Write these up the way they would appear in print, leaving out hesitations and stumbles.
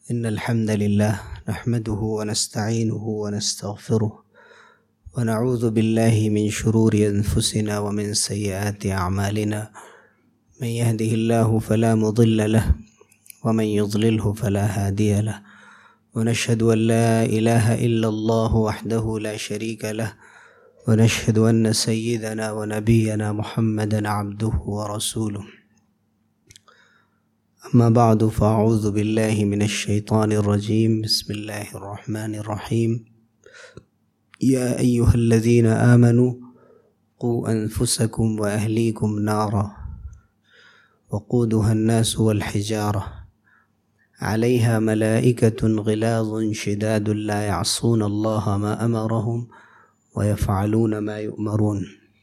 إن الحمد لله نحمده ونستعينه ونستغفره ونعوذ بالله من شرور أنفسنا ومن سيئات أعمالنا. من يهده الله فلا مضل له ومن يضلله فلا هادي له، ونشهد أن لا إله إلا الله وحده لا شريك له، ونشهد أن سيدنا ونبينا محمدا عبده ورسوله. أما بعد فأعوذ بالله من الشيطان الرجيم. بسم الله الرحمن الرحيم. يا أيها الذين آمنوا قوا أنفسكم وأهليكم نارا وقودها الناس والحجارة عليها ملائكة غلاظ شداد لا يعصون الله ما أمرهم ويفعلون ما يؤمرون.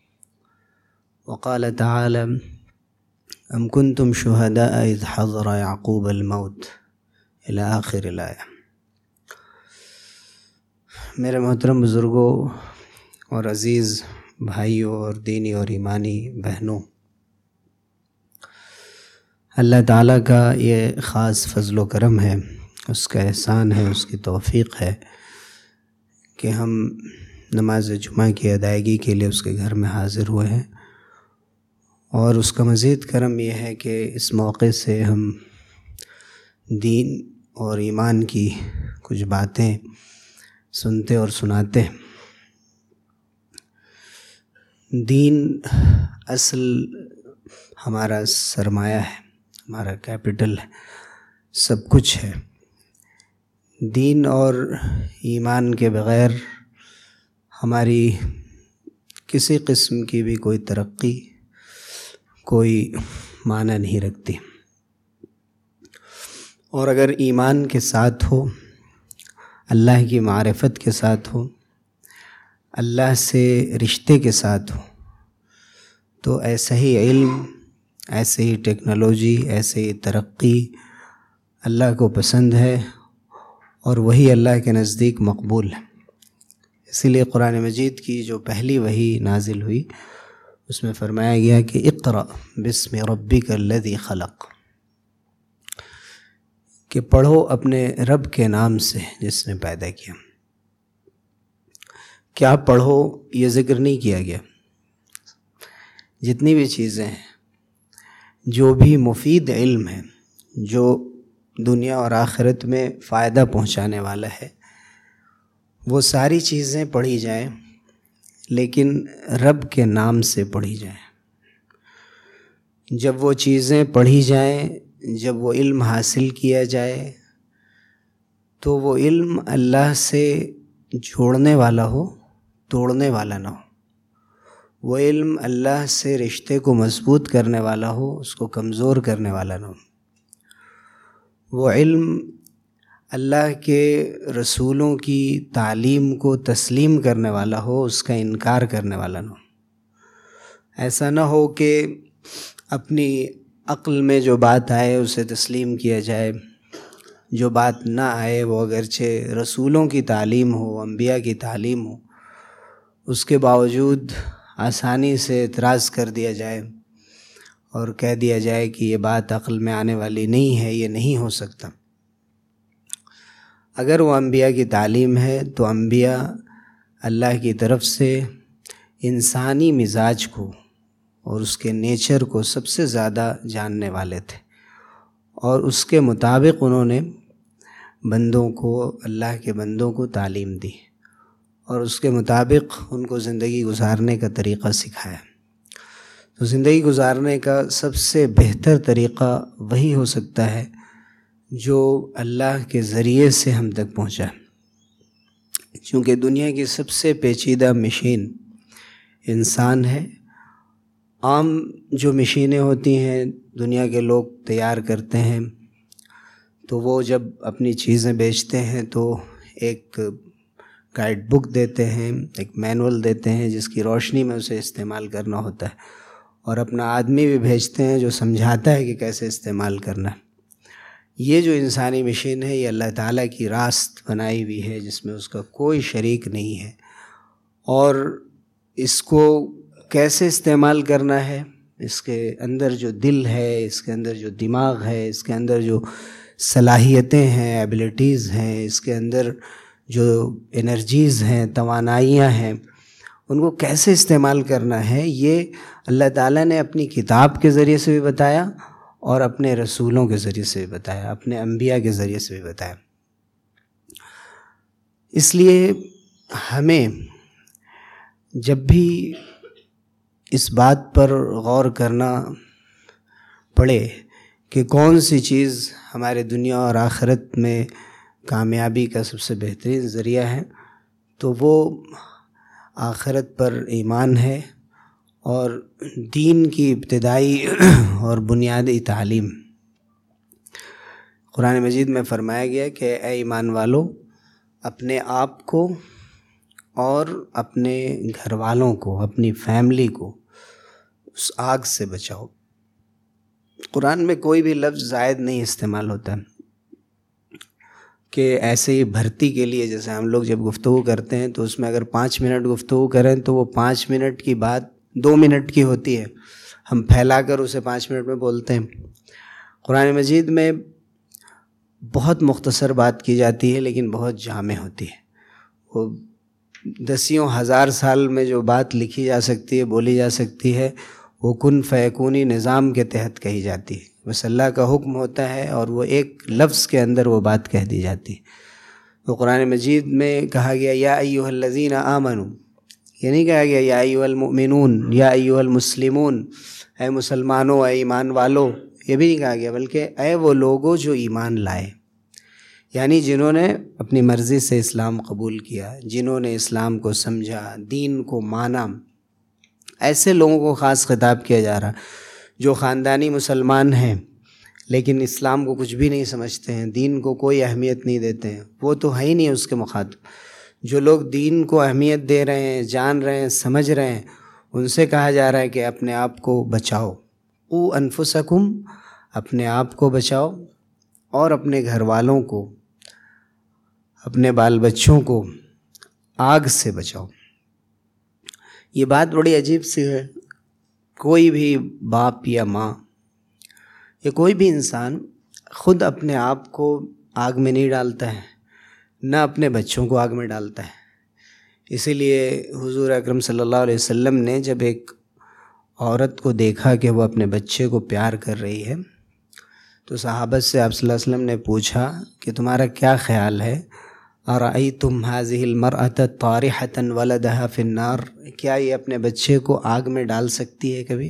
وقال تعالى: أم كنتم شهداء إذ حضر يعقوب الموت إلى آخر الآية. میرے محترم بزرگوں اور عزیز بھائیوں اور دینی اور ایمانی بہنوں، اللہ تعالیٰ کا یہ خاص فضل و کرم ہے، اس کا احسان ہے، اس کی توفیق ہے کہ ہم نماز جمعہ کی ادائیگی کے لیے اس کے گھر میں حاضر ہوئے ہیں، اور اس کا مزید کرم یہ ہے کہ اس موقع سے ہم دین اور ایمان کی کچھ باتیں سنتے اور سناتے ہیں۔ دین اصل ہمارا سرمایہ ہے، ہمارا کیپٹل ہے، سب کچھ ہے۔ دین اور ایمان کے بغیر ہماری کسی قسم کی بھی کوئی ترقی کوئی معنی نہیں رکھتی، اور اگر ایمان کے ساتھ ہو، اللہ کی معرفت کے ساتھ ہو، اللہ سے رشتے کے ساتھ ہو، تو ایسا ہی علم، ایسے ہی ٹیکنالوجی، ایسے ہی ترقی اللہ کو پسند ہے، اور وہی اللہ کے نزدیک مقبول ہے۔ اسی لیے قرآن مجید کی جو پہلی وحی نازل ہوئی، اس میں فرمایا گیا کہ اقرأ بسم ربک الذی خلق، کہ پڑھو اپنے رب کے نام سے جس نے پیدا کیا۔ کیا پڑھو یہ ذکر نہیں کیا گیا۔ جتنی بھی چیزیں ہیں، جو بھی مفید علم ہے، جو دنیا اور آخرت میں فائدہ پہنچانے والا ہے، وہ ساری چیزیں پڑھی جائیں، لیکن رب کے نام سے پڑھی جائیں۔ جب وہ چیزیں پڑھی جائیں، جب وہ علم حاصل کیا جائے، تو وہ علم اللہ سے جوڑنے والا ہو، توڑنے والا نہ ہو۔ وہ علم اللہ سے رشتے کو مضبوط کرنے والا ہو، اس کو کمزور کرنے والا نہ ہو۔ وہ علم اللہ کے رسولوں کی تعلیم کو تسلیم کرنے والا ہو، اس کا انکار کرنے والا نہ ہو۔ ایسا نہ ہو کہ اپنی عقل میں جو بات آئے اسے تسلیم کیا جائے، جو بات نہ آئے وہ اگرچہ رسولوں کی تعلیم ہو، انبیاء کی تعلیم ہو، اس کے باوجود آسانی سے اعتراض کر دیا جائے اور کہہ دیا جائے کہ یہ بات عقل میں آنے والی نہیں ہے، یہ نہیں ہو سکتا۔ اگر وہ انبیاء کی تعلیم ہے تو انبیاء اللہ کی طرف سے انسانی مزاج کو اور اس کے نیچر کو سب سے زیادہ جاننے والے تھے، اور اس کے مطابق انہوں نے بندوں کو، اللہ کے بندوں کو تعلیم دی، اور اس کے مطابق ان کو زندگی گزارنے کا طریقہ سکھایا۔ تو زندگی گزارنے کا سب سے بہتر طریقہ وہی ہو سکتا ہے جو اللہ کے ذریعے سے ہم تک پہنچا، چونکہ دنیا کی سب سے پیچیدہ مشین انسان ہے۔ عام جو مشینیں ہوتی ہیں دنیا کے لوگ تیار کرتے ہیں، تو وہ جب اپنی چیزیں بیچتے ہیں تو ایک گائیڈ بک دیتے ہیں، ایک مینول دیتے ہیں جس کی روشنی میں اسے استعمال کرنا ہوتا ہے، اور اپنا آدمی بھی بھیجتے ہیں جو سمجھاتا ہے کہ کیسے استعمال کرنا ہے۔ یہ جو انسانی مشین ہے، یہ اللہ تعالیٰ کی راست بنائی ہوئی ہے، جس میں اس کا کوئی شریک نہیں ہے، اور اس کو کیسے استعمال کرنا ہے، اس کے اندر جو دل ہے، اس کے اندر جو دماغ ہے، اس کے اندر جو صلاحیتیں ہیں، ایبلٹیز ہیں، اس کے اندر جو انرجیز ہیں، توانائیاں ہیں، ان کو کیسے استعمال کرنا ہے، یہ اللہ تعالیٰ نے اپنی کتاب کے ذریعے سے بھی بتایا اور اپنے رسولوں کے ذریعے سے بھی بتایا، اپنے انبیاء کے ذریعے سے بھی بتایا۔ اس لیے ہمیں جب بھی اس بات پر غور کرنا پڑے کہ کون سی چیز ہمارے دنیا اور آخرت میں کامیابی کا سب سے بہترین ذریعہ ہے، تو وہ آخرت پر ایمان ہے اور دین کی ابتدائی اور بنیادی تعلیم۔ قرآن مجید میں فرمایا گیا کہ اے ایمان والو، اپنے آپ کو اور اپنے گھر والوں کو، اپنی فیملی کو اس آگ سے بچاؤ۔ قرآن میں کوئی بھی لفظ زائد نہیں استعمال ہوتا کہ ایسے ہی بھرتی کے لیے، جیسے ہم لوگ جب گفتگو کرتے ہیں تو اس میں اگر 5 منٹ گفتگو کریں تو وہ 5 منٹ کی بات 2 منٹ کی ہوتی ہے، ہم پھیلا کر اسے 5 منٹ میں بولتے ہیں۔ قرآن مجید میں بہت مختصر بات کی جاتی ہے لیکن بہت جامع ہوتی ہے۔ وہ 10,000 سال میں جو بات لکھی جا سکتی ہے، بولی جا سکتی ہے، وہ کن فیکونی نظام کے تحت کہی جاتی ہے۔ بس اللہ کا حکم ہوتا ہے اور وہ ایک لفظ کے اندر وہ بات کہہ دی جاتی ہے۔ تو قرآن مجید میں کہا گیا یا ایھا الذین آمنوا، یہ نہیں کہا گیا یا ایھا المؤمنون، یا ایھا المسلمون، اے مسلمانوں، اے ایمان والو، یہ بھی نہیں کہا گیا، بلکہ اے وہ لوگوں جو ایمان لائے، یعنی جنہوں نے اپنی مرضی سے اسلام قبول کیا، جنہوں نے اسلام کو سمجھا، دین کو مانا، ایسے لوگوں کو خاص خطاب کیا جا رہا جو خاندانی مسلمان ہیں لیکن اسلام کو کچھ بھی نہیں سمجھتے ہیں، دین کو کوئی اہمیت نہیں دیتے ہیں، وہ تو ہے ہی نہیں اس کے مخاطب۔ جو لوگ دین کو اہمیت دے رہے ہیں، جان رہے ہیں، سمجھ رہے ہیں، ان سے کہا جا رہا ہے کہ اپنے آپ کو بچاؤ، قوا انفسکم، اپنے آپ کو بچاؤ اور اپنے گھر والوں کو، اپنے بال بچوں کو آگ سے بچاؤ۔ یہ بات بڑی عجیب سی ہے۔ کوئی بھی باپ یا ماں یا کوئی بھی انسان خود اپنے آپ کو آگ میں نہیں ڈالتا ہے، نہ اپنے بچوں کو آگ میں ڈالتا ہے۔ اسی لیے حضور اکرم صلی اللہ علیہ وسلم نے جب ایک عورت کو دیکھا کہ وہ اپنے بچے کو پیار کر رہی ہے تو صحابہ سے آپ صلی اللہ علیہ وسلم نے پوچھا کہ تمہارا کیا خیال ہے، ارأیتم ھذہ المرأۃ طارحۃ ولدھا فی النار، کیا یہ اپنے بچے کو آگ میں ڈال سکتی ہے کبھی؟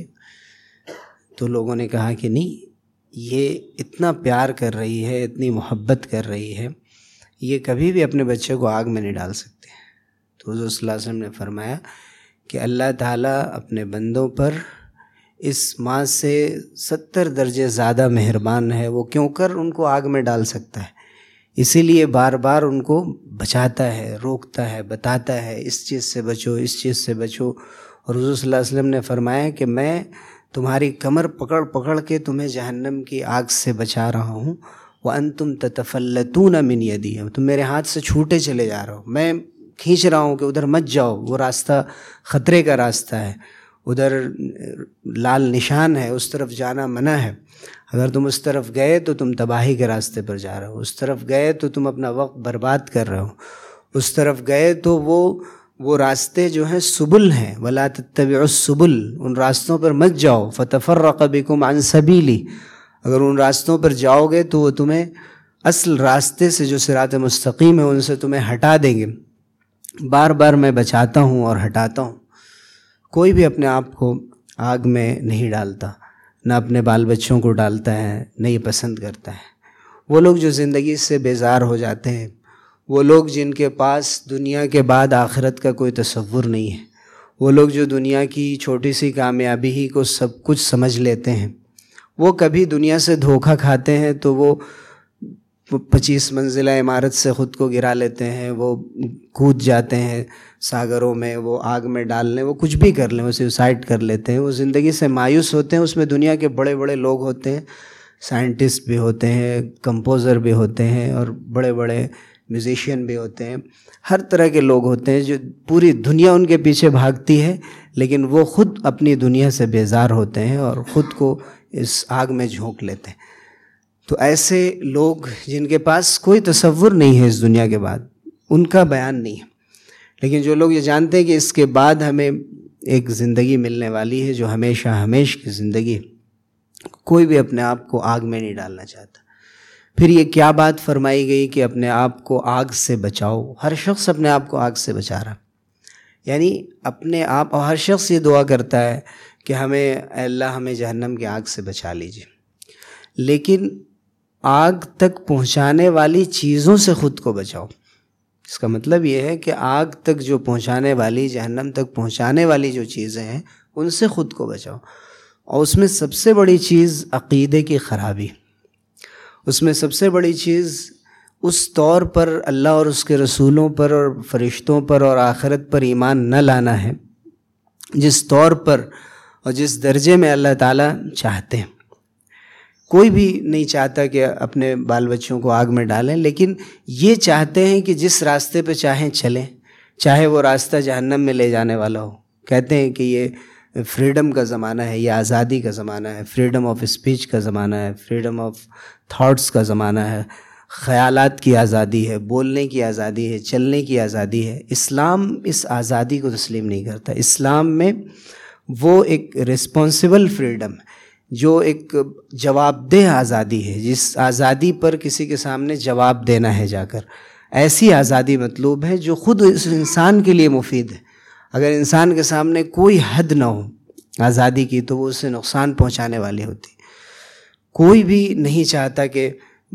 تو لوگوں نے کہا کہ نہیں، یہ اتنا پیار کر رہی ہے، اتنی محبت کر رہی ہے، یہ کبھی بھی اپنے بچے کو آگ میں نہیں ڈال سکتے۔ تو حضور صلی اللہ علیہ وسلم نے فرمایا کہ اللہ تعالیٰ اپنے بندوں پر اس ماں سے 70 درجے زیادہ مہربان ہے، وہ کیوں کر ان کو آگ میں ڈال سکتا ہے، اسی لیے بار بار ان کو بچاتا ہے، روکتا ہے، بتاتا ہے اس چیز سے بچو، اس چیز سے بچو۔ اور حضور صلی اللہ علیہ وسلم نے فرمایا کہ میں تمہاری کمر پکڑ پکڑ کے تمہیں جہنم کی آگ سے بچا رہا ہوں، وَأَنْتُمْ تَتَفَلَّتُونَ مِنْ يَدِي، تم میرے ہاتھ سے چھوٹے چلے جا رہا ہو، میں کھینچ رہا ہوں کہ ادھر مت جاؤ، وہ راستہ خطرے کا راستہ ہے، ادھر لال نشان ہے، اس طرف جانا منع ہے، اگر تم اس طرف گئے تو تم تباہی کے راستے پر جا رہے ہو، اس طرف گئے تو تم اپنا وقت برباد کر رہے ہو، اس طرف گئے تو وہ راستے جو ہیں سبل ہیں، وَلَا تَتَّبِعُوا السُّبُلَ، ان راستوں پر مت جاؤ، فَتَفَرَّقَ بِكُمْ عَنْ سَبِيلِهِ، اگر ان راستوں پر جاؤ گے تو وہ تمہیں اصل راستے سے جو صراط مستقیم ہے ان سے تمہیں ہٹا دیں گے۔ بار بار میں بچاتا ہوں اور ہٹاتا ہوں۔ کوئی بھی اپنے آپ کو آگ میں نہیں ڈالتا، نہ اپنے بال بچوں کو ڈالتا ہے، نہ یہ پسند کرتا ہے۔ وہ لوگ جو زندگی سے بیزار ہو جاتے ہیں، وہ لوگ جن کے پاس دنیا کے بعد آخرت کا کوئی تصور نہیں ہے، وہ لوگ جو دنیا کی چھوٹی سی کامیابی ہی کو سب کچھ سمجھ لیتے ہیں، وہ کبھی دنیا سے دھوکہ کھاتے ہیں تو وہ 25 منزلہ عمارت سے خود کو گرا لیتے ہیں، وہ کود جاتے ہیں ساگروں میں، وہ آگ میں ڈال لیں، وہ کچھ بھی کر لیں، وہ سوسائڈ کر لیتے ہیں، وہ زندگی سے مایوس ہوتے ہیں۔ اس میں دنیا کے بڑے بڑے لوگ ہوتے ہیں، سائنٹسٹ بھی ہوتے ہیں، کمپوزر بھی ہوتے ہیں، اور بڑے بڑے میوزیشین بھی ہوتے ہیں، ہر طرح کے لوگ ہوتے ہیں جو پوری دنیا ان کے پیچھے بھاگتی ہے، لیکن وہ خود اپنی دنیا سے بیزار ہوتے ہیں اور خود کو اس آگ میں جھونک لیتے ہیں۔ تو ایسے لوگ جن کے پاس کوئی تصور نہیں ہے اس دنیا کے بعد، ان کا بیان نہیں ہے، لیکن جو لوگ یہ جانتے ہیں کہ اس کے بعد ہمیں ایک زندگی ملنے والی ہے جو ہمیشہ ہمیشہ کی زندگی ہے، کوئی بھی اپنے آپ کو آگ میں نہیں ڈالنا چاہتا۔ پھر یہ کیا بات فرمائی گئی کہ اپنے آپ کو آگ سے بچاؤ، ہر شخص اپنے آپ کو آگ سے بچا رہا، یعنی اپنے آپ، اور ہر شخص یہ دعا کرتا ہے کہ ہمیں اے اللہ ہمیں جہنم کی آگ سے بچا لیجیے، لیکن آگ تک پہنچانے والی چیزوں سے خود کو بچاؤ۔ اس کا مطلب یہ ہے کہ آگ تک جو پہنچانے والی، جہنم تک پہنچانے والی جو چیزیں ہیں ان سے خود کو بچاؤ، اور اس میں سب سے بڑی چیز عقیدے کی خرابی، اس میں سب سے بڑی چیز اس طور پر اللہ اور اس کے رسولوں پر اور فرشتوں پر اور آخرت پر ایمان نہ لانا ہے جس طور پر اور جس درجے میں اللہ تعالیٰ چاہتے ہیں۔ کوئی بھی نہیں چاہتا کہ اپنے بال بچوں کو آگ میں ڈالیں، لیکن یہ چاہتے ہیں کہ جس راستے پہ چاہیں چلیں، چاہے وہ راستہ جہنم میں لے جانے والا ہو۔ کہتے ہیں کہ یہ فریڈم کا زمانہ ہے، یہ آزادی کا زمانہ ہے، فریڈم آف اسپیچ کا زمانہ ہے، فریڈم آف تھاٹس کا زمانہ ہے، خیالات کی آزادی ہے، بولنے کی آزادی ہے، چلنے کی آزادی ہے۔ اسلام اس آزادی کو تسلیم نہیں کرتا۔ اسلام میں وہ ایک رسپانسبل فریڈم ہے جو ایک جواب دہ آزادی ہے، جس آزادی پر کسی کے سامنے جواب دینا ہے جا کر، ایسی آزادی مطلوب ہے جو خود اس انسان کے لیے مفید ہے۔ اگر انسان کے سامنے کوئی حد نہ ہو آزادی کی تو وہ اسے نقصان پہنچانے والی ہوتی۔ کوئی بھی نہیں چاہتا کہ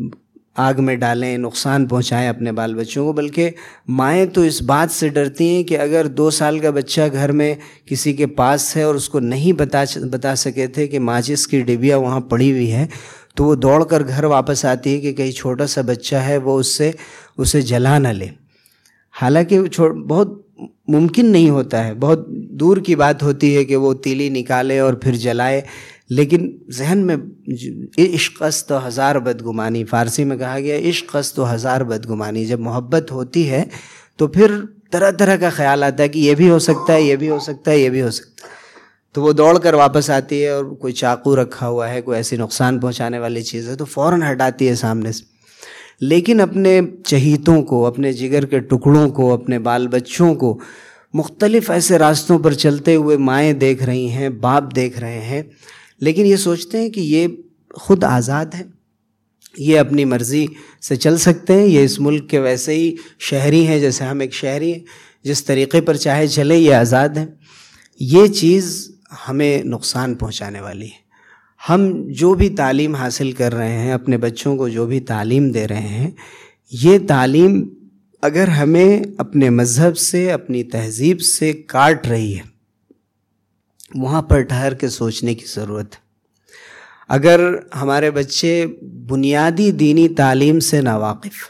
آگ میں ڈالیں، نقصان پہنچائیں اپنے بال بچوں کو، بلکہ مائیں تو اس بات سے ڈرتی ہیں کہ اگر 2 سال کا بچہ گھر میں کسی کے پاس ہے اور اس کو نہیں بتا سکے تھے کہ ماچس کی ڈبیا وہاں پڑی ہوئی ہے، تو وہ دوڑ کر گھر واپس آتی ہے کہ کہیں چھوٹا سا بچہ ہے وہ اسے جلا نہ لے۔ حالانکہ بہت ممکن نہیں ہوتا ہے، بہت دور کی بات ہوتی ہے کہ وہ تیلی نکالے اور پھر جلائے، لیکن ذہن میں عشق است و ہزار بدگمانی، فارسی میں کہا گیا عشق است و ہزار بدگمانی، جب محبت ہوتی ہے تو پھر طرح طرح کا خیال آتا ہے کہ یہ بھی ہو سکتا ہے، یہ بھی ہو سکتا ہے، یہ بھی ہو سکتا ہے، تو وہ دوڑ کر واپس آتی ہے اور کوئی چاقو رکھا ہوا ہے، کوئی ایسی نقصان پہنچانے والی چیز ہے تو فوراً ہٹاتی ہے سامنے سے۔ لیکن اپنے چہیتوں کو، اپنے جگر کے ٹکڑوں کو، اپنے بال بچوں کو مختلف ایسے راستوں پر چلتے ہوئے مائیں دیکھ رہی ہیں، باپ دیکھ رہے ہیں، لیکن یہ سوچتے ہیں کہ یہ خود آزاد ہیں، یہ اپنی مرضی سے چل سکتے ہیں، یہ اس ملک کے ویسے ہی شہری ہیں جیسے ہم ایک شہری ہیں، جس طریقے پر چاہے چلے، یہ آزاد ہیں۔ یہ چیز ہمیں نقصان پہنچانے والی ہے۔ ہم جو بھی تعلیم حاصل کر رہے ہیں، اپنے بچوں کو جو بھی تعلیم دے رہے ہیں، یہ تعلیم اگر ہمیں اپنے مذہب سے، اپنی تہذیب سے کاٹ رہی ہے، وہاں پر ٹھہر کے سوچنے کی ضرورت ہے۔ اگر ہمارے بچے بنیادی دینی تعلیم سے ناواقف،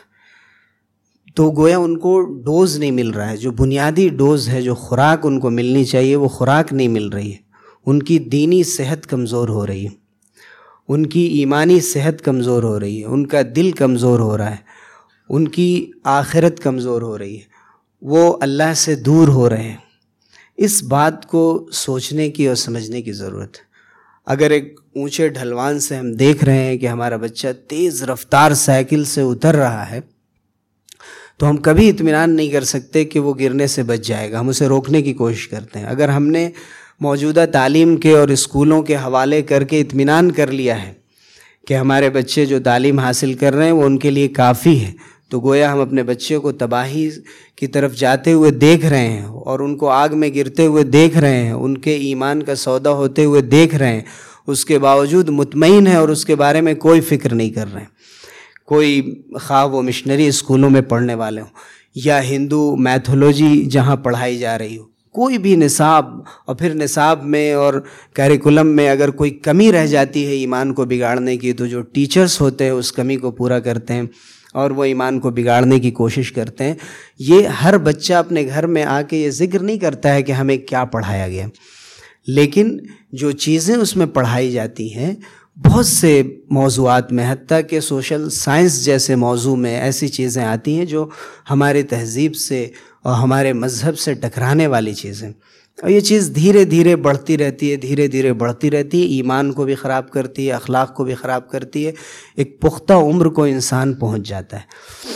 تو گویا ان کو ڈوز نہیں مل رہا ہے، جو بنیادی ڈوز ہے، جو خوراک ان کو ملنی چاہیے وہ خوراک نہیں مل رہی ہے۔ ان کی دینی صحت کمزور ہو رہی ہے، ان کی ایمانی صحت کمزور ہو رہی ہے، ان کا دل کمزور ہو رہا ہے، ان کی آخرت کمزور ہو رہی ہے، وہ اللہ سے دور ہو رہے ہیں۔ اس بات کو سوچنے کی اور سمجھنے کی ضرورت ہے۔ اگر ایک اونچے ڈھلوان سے ہم دیکھ رہے ہیں کہ ہمارا بچہ تیز رفتار سائیکل سے اتر رہا ہے، تو ہم کبھی اطمینان نہیں کر سکتے کہ وہ گرنے سے بچ جائے گا، ہم اسے روکنے کی کوشش کرتے ہیں۔ اگر ہم نے موجودہ تعلیم کے اور اسکولوں کے حوالے کر کے اطمینان کر لیا ہے کہ ہمارے بچے جو تعلیم حاصل کر رہے ہیں وہ ان کے لیے کافی ہے، تو گویا ہم اپنے بچے کو تباہی کی طرف جاتے ہوئے دیکھ رہے ہیں اور ان کو آگ میں گرتے ہوئے دیکھ رہے ہیں، ان کے ایمان کا سودا ہوتے ہوئے دیکھ رہے ہیں، اس کے باوجود مطمئن ہیں اور اس کے بارے میں کوئی فکر نہیں کر رہے ہیں۔ کوئی خواہ وہ مشنری اسکولوں میں پڑھنے والے ہوں یا ہندو میتھولوجی جہاں پڑھائی جا رہی ہو، کوئی بھی نصاب، اور پھر نصاب میں اور کیریکولم میں اگر کوئی کمی رہ جاتی ہے ایمان کو بگاڑنے کی، تو جو ٹیچرز ہوتے ہیں اس کمی کو پورا کرتے ہیں اور وہ ایمان کو بگاڑنے کی کوشش کرتے ہیں۔ یہ ہر بچہ اپنے گھر میں آ کے یہ ذکر نہیں کرتا ہے کہ ہمیں کیا پڑھایا گیا، لیکن جو چیزیں اس میں پڑھائی جاتی ہیں بہت سے موضوعات میں، حتیٰ کہ سوشل سائنس جیسے موضوع میں ایسی چیزیں آتی ہیں جو ہماری تہذیب سے اور ہمارے مذہب سے ٹکرانے والی چیزیں، اور یہ چیز دھیرے دھیرے بڑھتی رہتی ہے، دھیرے دھیرے بڑھتی رہتی ہے، ایمان کو بھی خراب کرتی ہے، اخلاق کو بھی خراب کرتی ہے، ایک پختہ عمر کو انسان پہنچ جاتا ہے،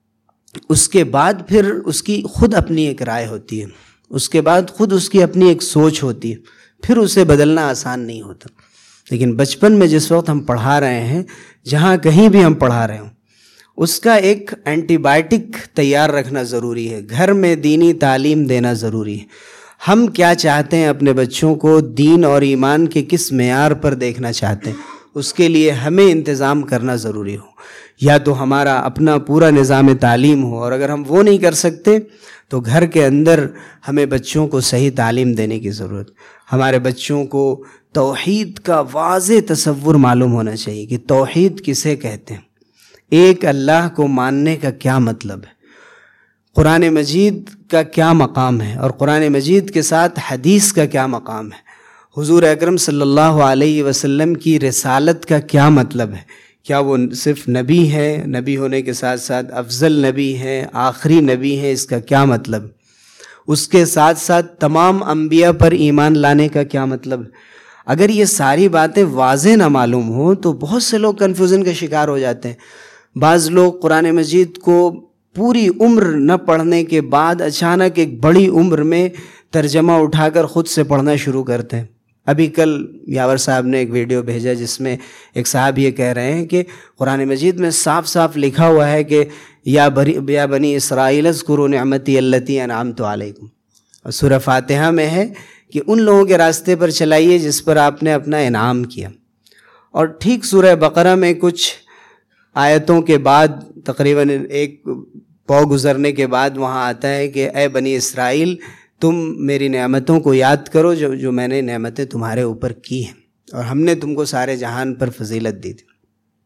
اس کے بعد پھر اس کی خود اپنی ایک رائے ہوتی ہے، اس کے بعد خود اس کی اپنی ایک سوچ ہوتی ہے، پھر اسے بدلنا آسان نہیں ہوتا۔ لیکن بچپن میں جس وقت ہم پڑھا رہے ہیں، جہاں کہیں بھی ہم پڑھا رہے ہوں، اس کا ایک اینٹی بائیوٹک تیار رکھنا ضروری ہے، گھر میں دینی تعلیم دینا ضروری ہے۔ ہم کیا چاہتے ہیں اپنے بچوں کو دین اور ایمان کے کس معیار پر دیکھنا چاہتے ہیں، اس کے لیے ہمیں انتظام کرنا ضروری ہو، یا تو ہمارا اپنا پورا نظام تعلیم ہو، اور اگر ہم وہ نہیں کر سکتے تو گھر کے اندر ہمیں بچوں کو صحیح تعلیم دینے کی ضرورت۔ ہمارے بچوں کو توحید کا واضح تصور معلوم ہونا چاہیے کہ توحید کسے کہتے ہیں، ایک اللہ کو ماننے کا کیا مطلب ہے، قرآن مجید کا کیا مقام ہے، اور قرآن مجید کے ساتھ حدیث کا کیا مقام ہے، حضور اکرم صلی اللہ علیہ وسلم کی رسالت کا کیا مطلب ہے، کیا وہ صرف نبی ہے، نبی ہونے کے ساتھ ساتھ افضل نبی ہے، آخری نبی ہے، اس کا کیا مطلب، اس کے ساتھ ساتھ تمام انبیاء پر ایمان لانے کا کیا مطلب۔ اگر یہ ساری باتیں واضح نہ معلوم ہوں تو بہت سے لوگ کنفیوژن کا شکار ہو جاتے ہیں۔ بعض لوگ قرآن مجید کو پوری عمر نہ پڑھنے کے بعد اچانک ایک بڑی عمر میں ترجمہ اٹھا کر خود سے پڑھنا شروع کرتے ہیں۔ ابھی کل یاور صاحب نے ایک ویڈیو بھیجا جس میں ایک صاحب یہ کہہ رہے ہیں کہ قرآن مجید میں صاف صاف لکھا ہوا ہے کہ یا بنی اسرائیل اذکروا نعمتی التی انعمت علیکم، اور سورہ فاتحہ میں ہے کہ ان لوگوں کے راستے پر چلائیے جس پر آپ نے اپنا انعام کیا، اور ٹھیک سورہ بقرہ میں کچھ آیتوں کے بعد تقریباً ایک پاؤ گزرنے کے بعد وہاں آتا ہے کہ اے بنی اسرائیل تم میری نعمتوں کو یاد کرو جو میں نے نعمتیں تمہارے اوپر کی ہیں، اور ہم نے تم کو سارے جہان پر فضیلت دی تھی۔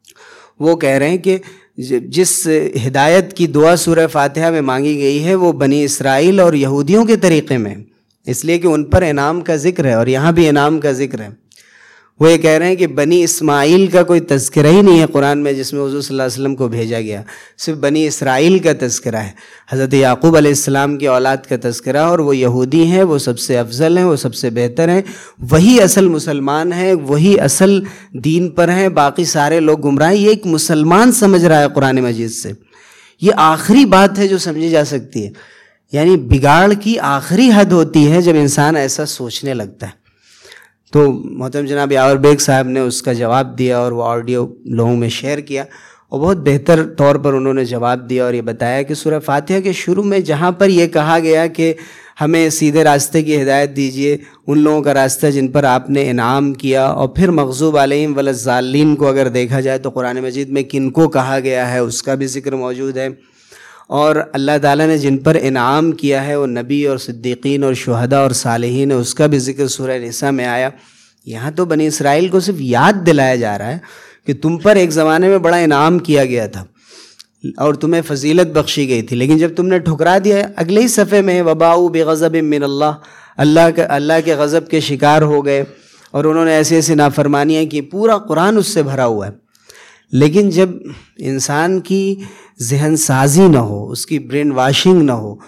وہ کہہ رہے ہیں کہ جس ہدایت کی دعا سورہ فاتحہ میں مانگی گئی ہے وہ بنی اسرائیل اور یہودیوں کے طریقے میں، اس لیے کہ ان پر انعام کا ذکر ہے، اور یہاں بھی انعام کا ذکر ہے۔ وہ یہ کہہ رہے ہیں کہ بنی اسماعیل کا کوئی تذکرہ ہی نہیں ہے قرآن میں جس میں حضور صلی اللہ علیہ وسلم کو بھیجا گیا، صرف بنی اسرائیل کا تذکرہ ہے، حضرت یعقوب علیہ السلام کی اولاد کا تذکرہ، اور وہ یہودی ہیں، وہ سب سے افضل ہیں، وہ سب سے بہتر ہیں، وہی اصل مسلمان ہیں، وہی اصل دین پر ہیں، باقی سارے لوگ گمراہ ہیں۔ یہ ایک مسلمان سمجھ رہا ہے قرآن مجید سے، یہ آخری بات ہے جو سمجھی جا سکتی ہے، یعنی بگاڑ کی آخری حد ہوتی ہے جب انسان ایسا سوچنے لگتا ہے۔ تو محترم جناب یاور بیگ صاحب نے اس کا جواب دیا، اور وہ آڈیو لوگوں میں شیئر کیا، اور بہت بہتر طور پر انہوں نے جواب دیا، اور یہ بتایا کہ سورہ فاتحہ کے شروع میں جہاں پر یہ کہا گیا کہ ہمیں سیدھے راستے کی ہدایت دیجیے، ان لوگوں کا راستہ جن پر آپ نے انعام کیا، اور پھر مغضوب علیہم ولا الضالین کو اگر دیکھا جائے تو قرآن مجید میں کن کو کہا گیا ہے اس کا بھی ذکر موجود ہے، اور اللہ تعالیٰ نے جن پر انعام کیا ہے وہ نبی اور صدیقین اور شہداء اور صالحین ہے، اس کا بھی ذکر سورہ نساء میں آیا۔ یہاں تو بنی اسرائیل کو صرف یاد دلایا جا رہا ہے کہ تم پر ایک زمانے میں بڑا انعام کیا گیا تھا اور تمہیں فضیلت بخشی گئی تھی، لیکن جب تم نے ٹھکرا دیا، اگلے ہی صفحے میں وَبَاءُوا بِغَضَبٍ مِّنَ اللَّهِ اللہ کے غضب کے شکار ہو گئے، اور انہوں نے ایسی ایسی نافرمانیاں کی، پورا قرآن اس سے بھرا ہوا ہے۔ لیکن جب انسان کی ذہن سازی نہ ہو، اس کی برین واشنگ نہ ہو،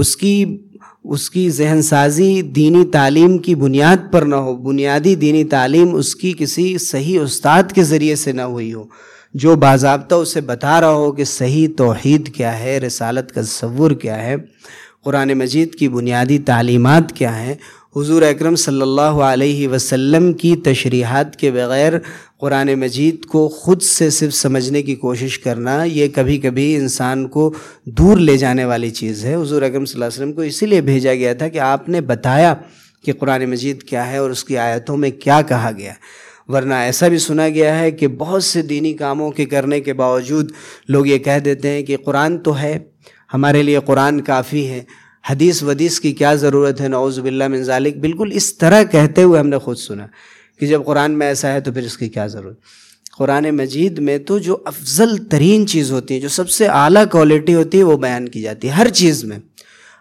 اس کی ذہن سازی دینی تعلیم کی بنیاد پر نہ ہو، بنیادی دینی تعلیم اس کی کسی صحیح استاد کے ذریعے سے نہ ہوئی ہو جو باضابطہ اسے بتا رہا ہو کہ صحیح توحید کیا ہے، رسالت کا تصور کیا ہے، قرآن مجید کی بنیادی تعلیمات کیا ہیں، حضور اکرم صلی اللہ علیہ وسلم کی تشریحات کے بغیر قرآن مجید کو خود سے صرف سمجھنے کی کوشش کرنا، یہ کبھی کبھی انسان کو دور لے جانے والی چیز ہے۔ حضور اکرم صلی اللہ علیہ وسلم کو اسی لیے بھیجا گیا تھا کہ آپ نے بتایا کہ قرآن مجید کیا ہے اور اس کی آیتوں میں کیا کہا گیا ہے، ورنہ ایسا بھی سنا گیا ہے کہ بہت سے دینی کاموں کے کرنے کے باوجود لوگ یہ کہہ دیتے ہیں کہ قرآن تو ہے، ہمارے لیے قرآن کافی ہے، حدیث ودیث کی کیا ضرورت ہے، نعوذ باللہ من ذالک۔ بالکل اس طرح کہتے ہوئے ہم نے خود سنا کہ جب قرآن میں ایسا ہے تو پھر اس کی کیا ضرورت۔ قرآن مجید میں تو جو افضل ترین چیز ہوتی ہے، جو سب سے اعلیٰ کوالٹی ہوتی ہے، وہ بیان کی جاتی ہے ہر چیز میں،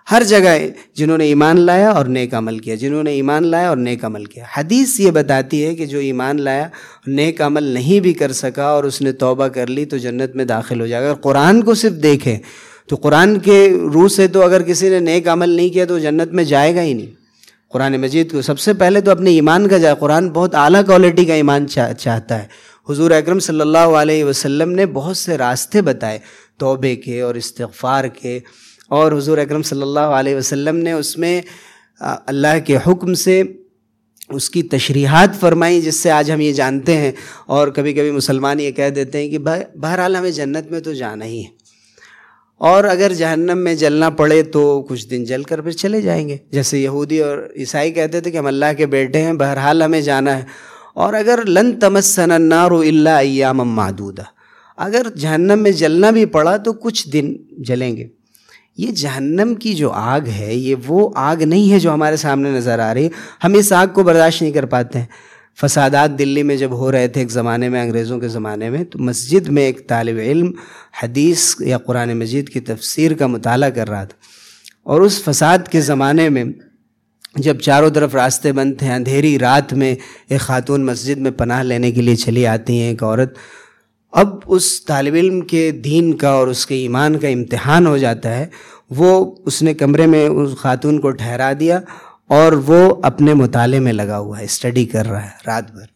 ہر جگہ جنہوں نے ایمان لایا اور نیک عمل کیا، جنہوں نے ایمان لایا اور نیک عمل کیا۔ حدیث یہ بتاتی ہے کہ جو ایمان لایا اور نیک عمل نہیں بھی کر سکا اور اس نے توبہ کر لی تو جنت میں داخل ہو جائے گا۔ اگر قرآن کو صرف دیکھیں تو قرآن کے روح سے تو اگر کسی نے نیک عمل نہیں کیا تو جنت میں جائے گا ہی نہیں۔ قرآن مجید کو سب سے پہلے تو اپنے ایمان کا جائے۔ قرآن بہت اعلیٰ کوالٹی کا ایمان چاہتا ہے۔ حضور اکرم صلی اللہ علیہ وسلم نے بہت سے راستے بتائے توبے کے اور استغفار کے، اور حضور اکرم صلی اللہ علیہ وسلم نے اس میں اللہ کے حکم سے اس کی تشریحات فرمائیں، جس سے آج ہم یہ جانتے ہیں۔ اور کبھی کبھی مسلمان یہ کہہ دیتے ہیں کہ بہرحال ہمیں جنت میں تو جانا ہی ہے، اور اگر جہنم میں جلنا پڑے تو کچھ دن جل کر پھر چلے جائیں گے۔ جیسے یہودی اور عیسائی کہتے تھے کہ ہم اللہ کے بیٹے ہیں، بہرحال ہمیں جانا ہے، اور اگر لن تمسنا النار الا ایاما معدودہ، اگر جہنم میں جلنا بھی پڑا تو کچھ دن جلیں گے۔ یہ جہنم کی جو آگ ہے یہ وہ آگ نہیں ہے جو ہمارے سامنے نظر آ رہی ہے، ہم اس آگ کو برداشت نہیں کر پاتے ہیں۔ فسادات دلی میں جب ہو رہے تھے ایک زمانے میں، انگریزوں کے زمانے میں، تو مسجد میں ایک طالب علم حدیث یا قرآن مجید کی تفسیر کا مطالعہ کر رہا تھا، اور اس فساد کے زمانے میں جب چاروں طرف راستے بند تھے، اندھیری رات میں ایک خاتون مسجد میں پناہ لینے کے لیے چلی آتی ہیں، ایک عورت۔ اب اس طالب علم کے دین کا اور اس کے ایمان کا امتحان ہو جاتا ہے۔ اس نے کمرے میں اس خاتون کو ٹھہرا دیا اور وہ اپنے مطالعے میں لگا ہوا ہے، اسٹڈی کر رہا ہے رات بھر۔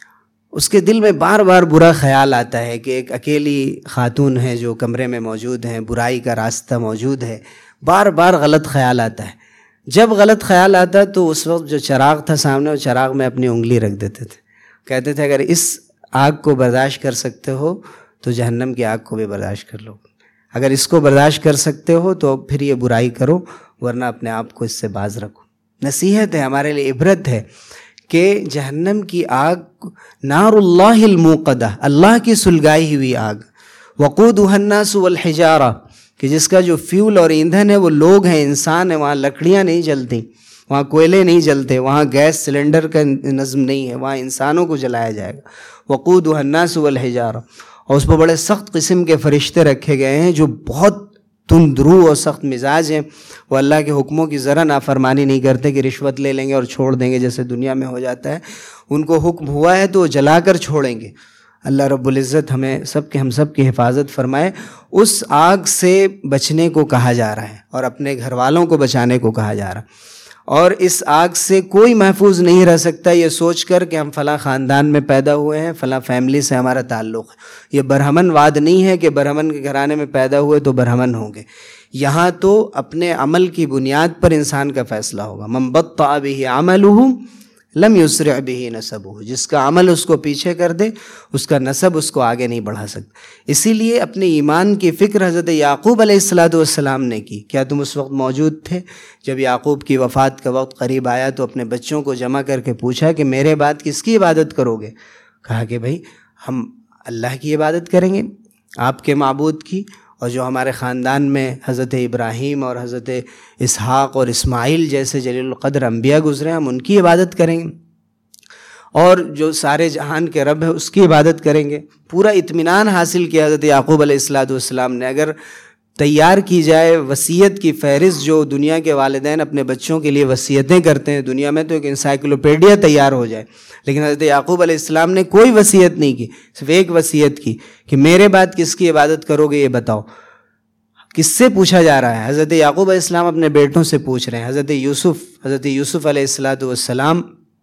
اس کے دل میں بار بار برا خیال آتا ہے کہ ایک اکیلی خاتون ہے جو کمرے میں موجود ہے، برائی کا راستہ موجود ہے، بار بار غلط خیال آتا ہے۔ جب غلط خیال آتا تو اس وقت جو چراغ تھا سامنے، وہ چراغ میں اپنی انگلی رکھ دیتے تھے، کہتے تھے اگر اس آگ کو برداشت کر سکتے ہو تو جہنم کی آگ کو بھی برداشت کر لو، اگر اس کو برداشت کر سکتے ہو تو پھر یہ برائی کرو، ورنہ اپنے آپ کو اس سے باز رکھو۔ نصیحت ہے، ہمارے لیے عبرت ہے کہ جہنم کی آگ نار اللہ الموقدہ، اللہ کی سلگائی ہوئی آگ، وقودها الناس والحجارہ، کہ جس کا جو فیول اور ایندھن ہے وہ لوگ ہیں، انسان ہیں۔ وہاں لکڑیاں نہیں جلتی، وہاں کوئلے نہیں جلتے، وہاں گیس سلنڈر کا نظم نہیں ہے، وہاں انسانوں کو جلایا جائے گا۔ وقودها الناس والحجارہ، اور اس پر بڑے سخت قسم کے فرشتے رکھے گئے ہیں جو بہت تند روح اور سخت مزاج ہیں۔ وہ اللہ کے حکموں کی ذرا نافرمانی نہیں کرتے کہ رشوت لے لیں گے اور چھوڑ دیں گے جیسے دنیا میں ہو جاتا ہے۔ ان کو حکم ہوا ہے تو وہ جلا کر چھوڑیں گے۔ اللہ رب العزت ہم سب کی حفاظت فرمائے۔ اس آگ سے بچنے کو کہا جا رہا ہے اور اپنے گھر والوں کو بچانے کو کہا جا رہا ہے، اور اس آگ سے کوئی محفوظ نہیں رہ سکتا یہ سوچ کر کہ ہم فلاں خاندان میں پیدا ہوئے ہیں، فلاں فیملی سے ہمارا تعلق ہے۔ یہ برہمن واد نہیں ہے کہ برہمن کے گھرانے میں پیدا ہوئے تو برہمن ہوں گے۔ یہاں تو اپنے عمل کی بنیاد پر انسان کا فیصلہ ہوگا۔ من بطأ بہ عملہ لم یسرع بہ نسبہ، جس کا عمل اس کو پیچھے کر دے اس کا نسب اس کو آگے نہیں بڑھا سکتا۔ اسی لیے اپنے ایمان کی فکر حضرت یعقوب علیہ السلام نے کی۔ کیا تم اس وقت موجود تھے جب یعقوب کی وفات کا وقت قریب آیا تو اپنے بچوں کو جمع کر کے پوچھا کہ میرے بعد کس کی عبادت کرو گے؟ کہا کہ بھائی ہم اللہ کی عبادت کریں گے، آپ کے معبود کی، اور جو ہمارے خاندان میں حضرت ابراہیم اور حضرت اسحاق اور اسماعیل جیسے جلیل القدر انبیاء گزرے ہم ان کی عبادت کریں گے، اور جو سارے جہان کے رب ہے اس کی عبادت کریں گے۔ پورا اطمینان حاصل کیا حضرت یعقوب علیہ السلام نے۔ اگر تیار کی جائے وصیت کی فہرست جو دنیا کے والدین اپنے بچوں کے لیے وصیتیں کرتے ہیں دنیا میں، تو ایک انسائکلوپیڈیا تیار ہو جائے، لیکن حضرت یعقوب علیہ السلام نے کوئی وصیت نہیں کی، صرف ایک وصیت کی کہ میرے بعد کس کی عبادت کرو گے یہ بتاؤ۔ کس سے پوچھا جا رہا ہے؟ حضرت یعقوب علیہ السلام اپنے بیٹوں سے پوچھ رہے ہیں۔ حضرت یوسف علیہ السلام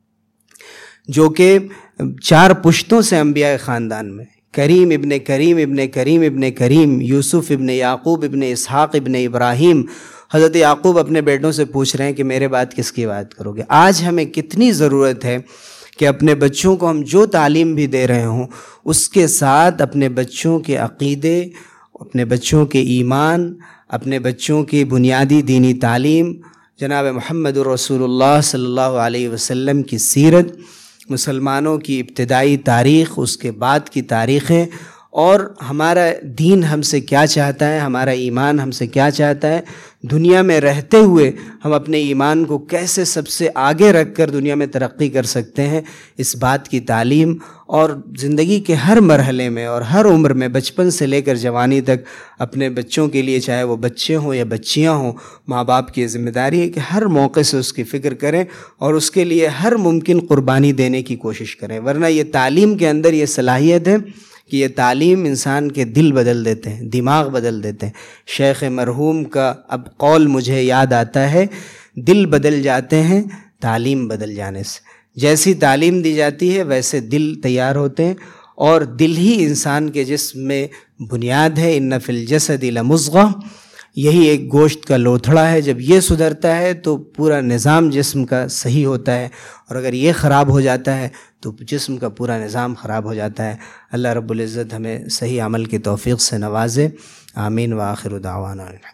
جو کہ 4 پشتوں سے انبیاء خاندان میں، کریم ابن کریم ابن کریم ابن کریم، یوسف ابن یعقوب ابن اسحاق ابن ابراہیم، حضرت یعقوب اپنے بیٹوں سے پوچھ رہے ہیں کہ میرے بعد کس کی عبادت کرو گے۔ آج ہمیں کتنی ضرورت ہے کہ اپنے بچوں کو ہم جو تعلیم بھی دے رہے ہوں اس کے ساتھ اپنے بچوں کے عقیدے، اپنے بچوں کے ایمان، اپنے بچوں کی بنیادی دینی تعلیم، جناب محمد رسول اللہ صلی اللہ علیہ وسلم کی سیرت، مسلمانوں کی ابتدائی تاریخ، اس کے بعد کی تاریخیں، اور ہمارا دین ہم سے کیا چاہتا ہے، ہمارا ایمان ہم سے کیا چاہتا ہے، دنیا میں رہتے ہوئے ہم اپنے ایمان کو کیسے سب سے آگے رکھ کر دنیا میں ترقی کر سکتے ہیں، اس بات کی تعلیم اور زندگی کے ہر مرحلے میں اور ہر عمر میں، بچپن سے لے کر جوانی تک اپنے بچوں کے لیے، چاہے وہ بچے ہوں یا بچیاں ہوں، ماں باپ کی ذمہ داری ہے کہ ہر موقع سے اس کی فکر کریں اور اس کے لیے ہر ممکن قربانی دینے کی کوشش کریں، ورنہ یہ تعلیم کے اندر یہ صلاحیت ہے کہ یہ تعلیم انسان کے دل بدل دیتے ہیں، دماغ بدل دیتے ہیں۔ شیخ مرحوم کا اب قول مجھے یاد آتا ہے، دل بدل جاتے ہیں تعلیم بدل جانے سے۔ جیسی تعلیم دی جاتی ہے ویسے دل تیار ہوتے ہیں، اور دل ہی انسان کے جسم میں بنیاد ہے۔ ان فی الجسد لمضغہ، یہی ایک گوشت کا لوتھڑا ہے، جب یہ سدھرتا ہے تو پورا نظام جسم کا صحیح ہوتا ہے، اور اگر یہ خراب ہو جاتا ہے تو جسم کا پورا نظام خراب ہو جاتا ہے۔ اللہ رب العزت ہمیں صحیح عمل کی توفیق سے نوازے، آمین۔ وآخر دعوانا